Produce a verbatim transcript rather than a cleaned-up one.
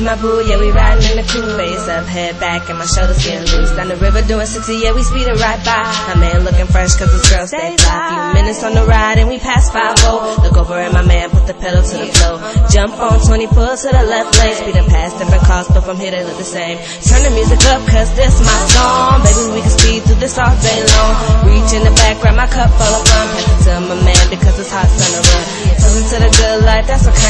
with my boo, yeah, we riding in the coupe. Face up, head back, and my shoulders getting loose. Down the river doing sixty, yeah, we speeding right by. My man looking fresh, cause his girl stay fly. Few minutes on the ride, and we pass five oh. Look over at my man, put the pedal to the floor. Jump on twenty, pull to the left lane. Speeding past different cars, but from here they look the same. Turn the music up, cause this my song. Baby, we can speed through this all day long. Reach in the back, grab my cup full of rum. Pass it to my man, because it's hot, son of a. Listen to the good life, that's what kind